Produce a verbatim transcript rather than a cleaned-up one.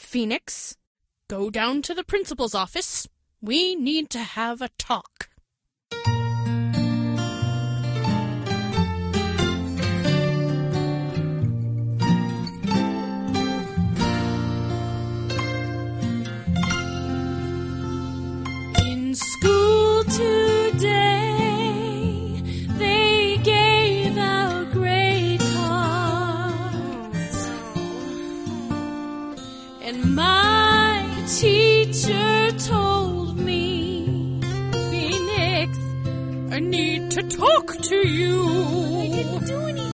Phoenix, go down to the principal's office. We need to have a talk. In school today, they gave out grade cards, and my teacher told me, Phoenix, I need to talk to you.